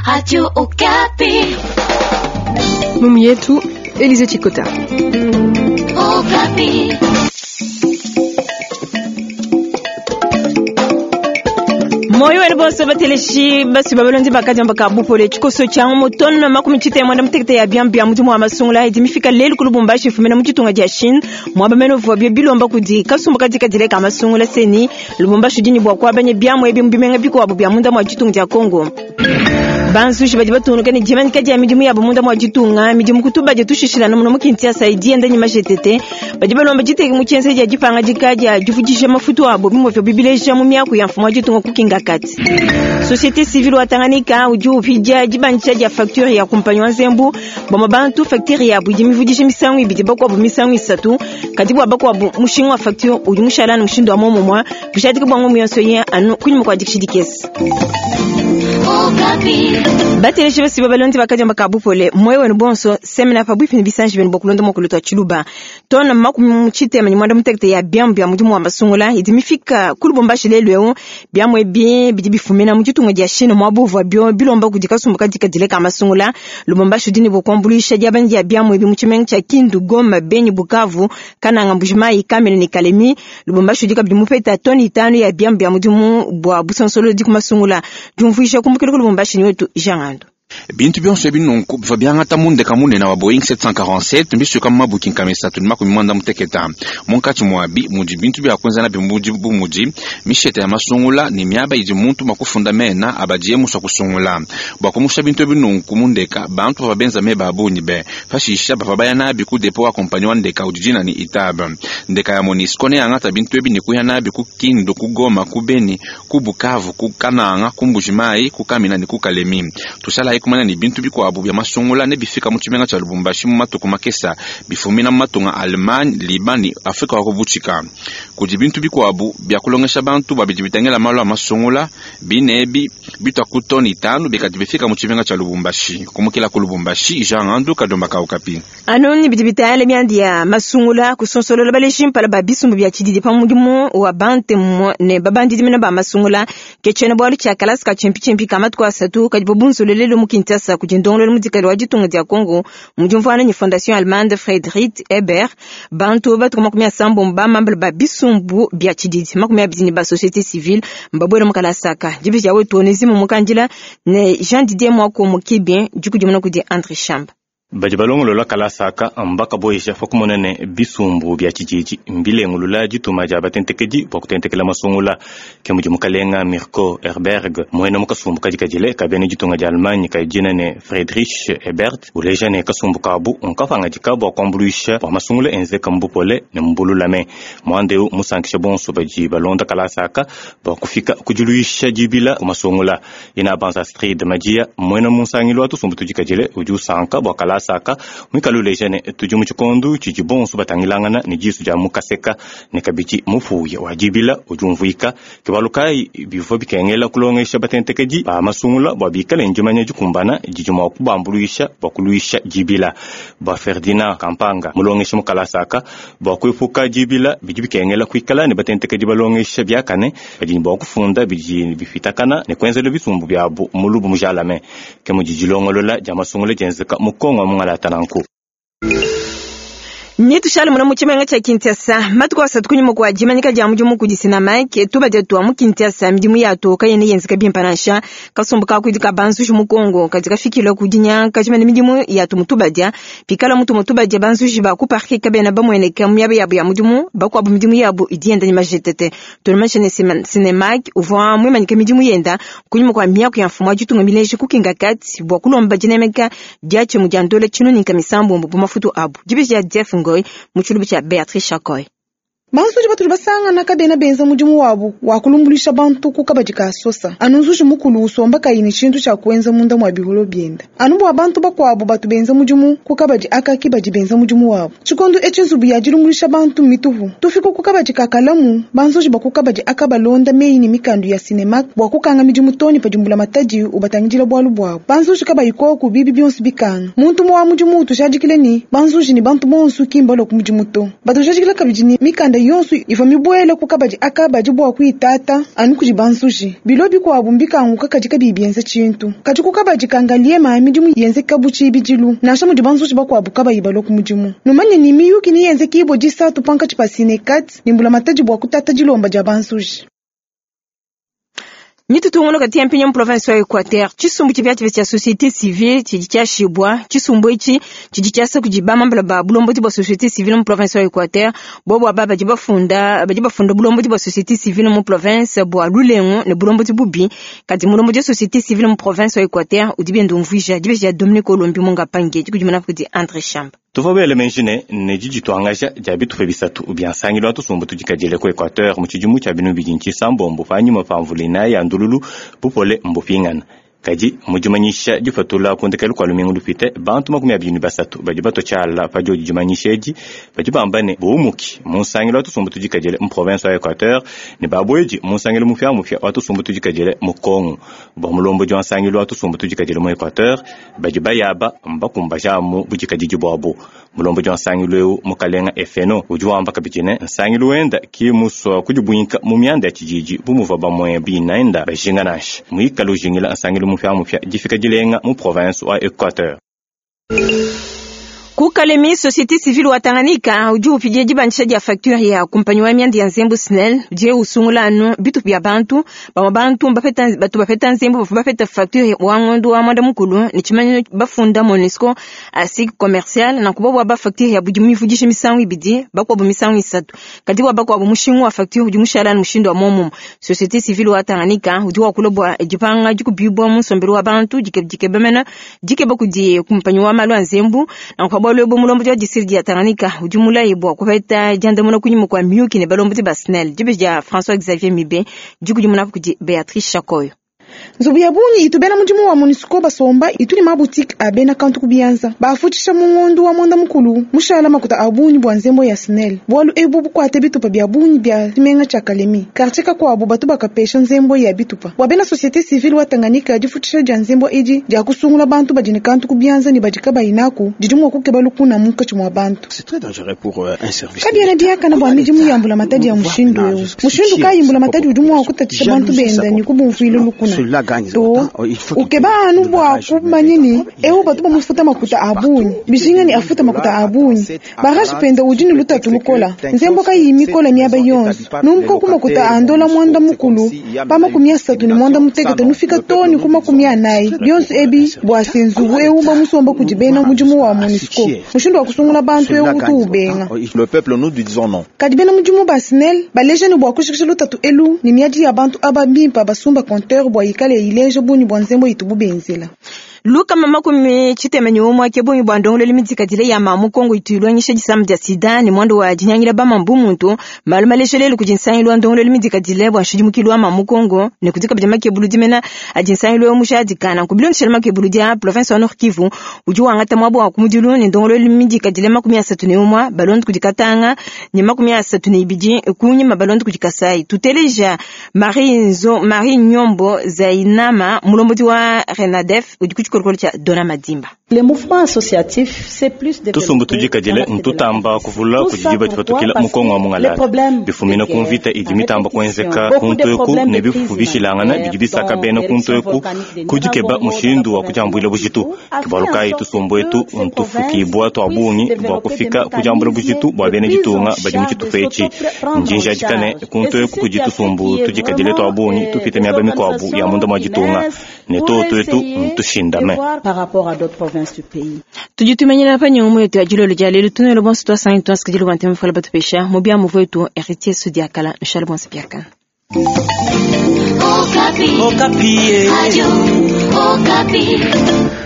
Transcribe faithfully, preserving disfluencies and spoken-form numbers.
Radio Okapi. Mumu yetu Elize Chikota. Okapi. Moyo wenu bose bateleshi basi babalonzi bakaja mpaka bupole chikoso changu mutono makumi chite mwanda mtekete ya biambia mtumu wa masungula idimifika lelu kulubumbashi fumena mchitunga jashin mwaba meno vwa bilomba kudi kasumba katika dileka masungula seni lubumbashi dini bwa kwa banye biamwe ebi mbimenga biko wabu biamunda mwa chitunga ya Kongo. Bansushi baji batunuka ni jimani kaji ya mijimu ya bumunda mwa chitunga mijimu kutuba jetushishila na mnomu kintia saidi ya ndani mashetete baji balomba jiteki mchense ya jipanga jikaji ya jufujisha mafutu wabu bimo vyo bibilesha mumiaku ya mfumu wa chitunga kukinga kati. Société civile wa Tanganyika uju vija jibancha ya facture ya kumpanyo Nzembu boma bantu facture ya bujimi vujisha misangu ibidi bakwa bu misangu isatu katibu abakwa bu mushinga wa facture uju mushala na mushindo wa momo mwa bishati kwa ngomu yonso ya anu kunyi mkwa jikishidikesi. Batele shiva siba balonti bakaja mbakabu pole mwewe nubonso semina pabuifi nibisanji benu bokulondo mokuluto wa chiluba tona makumi mchite ya mwanda mtekte ya biambu ya mujimu wa masungula idimifika kulubombashi lelweo biamwe bien bidibi fumena mujitunga jashino mwabuvu wa bio bilomba kujikasumbu katika dileka masungula lubombashi dini bokwambulisha jabandi ya biamwe bimuchimengi cha Kindu Goma Beni Bukavu kana ngambujimai Kamene ni Kalemi lubombashi dika bidimupeta toni itano ya biambu ya mujimu bwa busonsolo diku masungula jumfuisha kumbukile kulubombashi ni wetu Jangando. Bintu byonso binonko biva byangata munde kamune na wa Boeing sept cent quarante-sept mbisu kama bukin kamesa tunima kumanda muteketa monkati mwabi muji bintu bya kwanza na bimuji bumuji mishete ya masungula ni myaba iji muntu makufunda mena abajiye musa kusungula bakomusha bintu binonko mundeka bantu babenza meba abunyi be fashisha babaya na biku depo wa kompanyo ndeka ujijina ni Itaba ndeka ya Monisco ne angata bintu ebi ni kuyana biku Kindu kugoma kubeni kubukavu kukananga kumbujimai kukamina ni kukalemi tushala kumana ni bintu biko abu bya masungula ne bifika mu kimenga cha Lubumbashi mu matuko makesa bifumina matunga Allemagne Libani Afrika wako buchika kuji bintu biko abu bya kulongesha bantu babijibitangela malo masungula binebi bitakutoni tano bikati bifika mu kimenga cha Lubumbashi kumukila ku Lubumbashi Jean Andu kadomba ka Okapi anoni bidibitale myandi ya masungula kusonsolo baleshi mpala babisumbu bya chididi pamugimu wa bante mu ne babandi dimena ba masungula kechene bwali cha kalaska chimpi chimpi kama twa satu kadibobunzo lelelo mukintasa kujindongolo muzikali wa jitunga dia Kongo mujumfana ni fondation allemande Friedrich Ebert bantu batu makumi ya sambo mba mambala ba bisumbu bya chididi makumi ya bizini ba société civile mbabwele mukala saka jibi ya wetu onezimu mukanjila ne Jean Didier mwako mukibien jukujumuna kudi Andre Chamba bajibalongolo la kalasaka ambaka boyesha fokumonene bisumbu bya kijiji mbilengu la jituma ja batentekeji bokutentekela masungula kemuji mukalenga Mirko Herberg mwene mukasumbu kajikajile kabene jitunga ja Allemagne kajina ne Friedrich Ebert uleja ne kasumbu kabu onkafanga jikabo akwambuluisha wa masungula enze kambupole ne mbululame mwandeu musankisha bonso bajibalonda kalasaka bokufika kujuluisha jibila kumasungula ina banza street majia mwene musangilo atusumbu tujikajile uju sanka bokala saka mwikalulejane tujumu chikondu chichibonsu batangilangana ni jisu ja mukaseka ne kabichi mufuye wajibila ujumvuika kibalukai bifo bikengela kulongesha batentekeji ba masungula babikala njumanya jukumbana jijuma kubambuluisha bakuluisha jibila ba Ferdinand Kampanga mulongesha mukalasaka bakwefuka jibila bijibikengela kwikala ne batentekeji balongesha byakane bajini bakufunda bijini bifitakana ne kwenzelo bisumbu byabo mulubu mujalame kemujijilongolola ja masungula jenzeka mukongo mungala tananku Nitu shali muna mchimenga cha Kinshasa matuko wasatu kunyi mkwa jimanyika ja mjumu kujisina maike tuba jetu wa mkinshasa mjimu ya toka yene yenzika bimpanansha kasumbuka kujika bansushi mukongo katika fikilo kujinya kajimani mjimu ya tumutuba dia pikala mtu mutuba dia bansushi ba kuparki kabena ba mwene kamyabe yabu ya mjimu ba kwa mjimu yabu idienda ni majetete tulimansha ne cinemak uva mwemanyika mjimu yenda kunyi mkwa miyaku ya mfumu ajitunga mileji kukinga kati bwa kulomba jinemeka diache mujandole chino nika misambu mbu mafutu abu jibishi ya Jeff muchulubi cha Beatrice Chakoy Bansuji batu basanga nakadena benza mujimu wabu wakulumbulisha bantu kukabajika sosa anunzuji mukulu usomba kayini chintu cha kuenza munda mwa biholo bienda anubu abantu bakwabu batu benza mujimu kukabaji akaki baji benza mujimu wabu chikondo echinzubu yajilumbulisha bantu mituvu tufiko kukabajika kalamu bansuji bakukabaji akabalonda meini mikandu ya Cinemak wakukanga mijimu toni pajumbula mataji ubatangijila bwalu bwabu bansuji kabayiko ku bibi byonsi bikanga muntu mwa mujimu tushajikile ni bansuji ni bantu bonsu kimbalo ku mujimu to batu shajikile kabijini mikanda yonsu ifa mibwele kukabaji akabaji bwa kuitata anu kujibansuji bilobi kwa bumbika anguka kajika bibienze chintu kaji kukabaji kangalie mami dimu yenze kabuchi bijilu nasha mujibansuji bakwa bukaba ibalo kumujimu numanye ni miyuki ni yenze kibo jisa tupanka chipasine kat nimbula mataji bwa kutata jilomba jabansuji. Nitu tungono kati ya mpinyo province wa Equateur, chisumbu chibia chivesi ya société civile, chijicha shibwa, chisumbu ichi, chijicha sa kujibama mbala ba bulombo tiba société civile mu province wa Equateur, bobo ababa jiba funda, bajiba funda bulombo tiba société civile mu province, bo alulengo, ne bulombo tibubi, kati mulombo tiba société civile mu province wa Equateur, udibi ndonvuija, dibe jia Dominique Olombi munga pange, jikujumana kudi André Chambre. Tufabele menjine ne jiji tuangaja jabi tufe bisatu ubia sangilo atusumbu tujikajele ko Equateur mu kijimu cha binu bijinchi sambombo fanyuma pamvulina ya ndululu bupole mbopingana kaji mujumanyisha jufatula kundekelu kwa lumingu lupite bantu makumi abiri basatu bajibato chala fajo jumanyisheji bajibambane boumuki munsangilo atusumbu tujikajele mu province wa Equateur ne babweji munsangilo mufya mufya atusumbu tujikajele mu Congo bomulombo jo nsangilo atusumbu tujikajele mu Equateur bajibayaba mbakumba jamu bujikajiji bwabo mulombo jo nsangilo mu Kalenga efeno ujwa mbaka bijine nsangilo wenda ki muso kujubuyinka mu myanda ya kijiji bumuva bamwe binaenda bajinganash muikalo jingila nsangilo mufya mufya jifika jilenga mu province wa Equateur. Kukalemi société civile wa Tanganyika uju upige jibanishaji ya facture ya kumpanyi wa miandi ya nzembo Snell uje usungula anu bitu bya bantu ba bantu bafeta batu bafeta nzembo bafeta facture wa ngondo wa mwanda mukulu ni chimanyo bafunda Monisco asi commercial na kubobo ba facture ya bujimu ifujishe misangu ibidi bakwa bu misangu isatu kati wa bakwa bu mushingu wa facture uju mushala mushindo wa momo société civile wa Tanganyika uju wa kulobwa ejipanga jikubibwa musombero wa bantu jikebemena jikebakudi kumpanyi wa malwa nzembo na kwa bolo bo mulombo ja disiri ya Tanganyika ujumula ibwa kubeta janda muna kunyimu kwa myuki ne balombo ba Snell jibe ja François Xavier Mibe jikujumuna kuji Beatrice Chakoyo. Nzubu ya bunyi itubena mujimu wa Monisco basomba ituli maboutique abena kantu kubianza bafutisha mungondu wa monda mukulu mushala makuta abunyi bwa nzembo ya Snell bwalu ebu bukwate bitupa bya bunyi bya timenga cha Kalemi karcheka kwa abu batu bakapesha nzembo ya bitupa wabena société civile wa Tanganyika jifutisha ja nzembo eji ja kusungula bantu bajine kantu kubianza ni bajikaba inaku jijumu kukeba lukuna munka chimwa bantu. C'est très dangereux pour euh, un service. Kabia dia kana bwa mijimu ya mbula matadi ya mushindu eu mushindu kai mbula matadi ujumu wa kutatisha bantu benda ni kubumfilo lukuna to ukeba anu bwa kumanyini eho batuba mufuta makuta abunyi bishinga ni afuta makuta abunyi bagashi penda ujini lutatu lukola nzembo kai mikola myaba yonse numko kumakuta andola mwanda mukulu pama kumya satu ni mwanda mutekete nufika toni kuma kumya nai byonse ebi bwa senzu eho ba musomba kujibena mujimu wa Monisco mushindo wa kusungula bantu eho utu ubenga le peuple nous disons non kadibena mujimu ba Snell baleje ni bwa kushikisha lutatu elu ni miadi ya bantu aba bimpa basumba compteur bwa ikale ileje bunyi bwa nzembo itububenzela Luka mama kumi chitemenye umwa kebonyi bwandongo limizika dile ya mamu Kongo itulwa nyisha jisamu ja sida ni mwando wa jinyanyira bama mbumuntu maluma leshelele kujinsanyilwa ndongo limizika dile bwa shujimukilwa mamu Kongo ne kuzika bijama kebulu dimena ajinsanyilwa mushadikana kubilon shelma kebulu dia province wa Nord Kivu ujuwa ngata mwabo wa kumudilu ni ndongo limizika dile makumi asatu ne umwa balon kujikatanga ni makumi asatu ne ibiji kunyi mabalon kujikasai tuteleja Marie Nzo Marie Nyombo Zainama mulomboti wa Renadef ujikuchu Le mouvement associatif c'est plus de tusumbu tujikajele ntutamba kuvula kujijiba chipatukila mukongo wa mungala bifumina kumvita ijimitamba kwenzeka kuntoeku ne bifubishilangana bijibisaka bena kuntoeku kujikeba mushindu wa kujambwila bujitu kibalukai tusumbu etu ntufukibwa twabunyi bwa kufika kujambwila bujitu bwa bene jitunga bajimuchitu fechi njinja jikane kuntoeku kujitusumbu tujikajele twabunyi tufite miaba mikwabu ya munda mwajitunga ne toto etu ntushindame par rapport à d'autres provinces du pays. Tujitumanyira hapa nyumu yetu ya jilo lujalelu tunelo bonsu twa sangi twa skijilo wantemu fala batu pesha mubia muvo yetu héritier sudiakala nshalo bonsu piaka. Okapi. Okapi. Radio Okapi.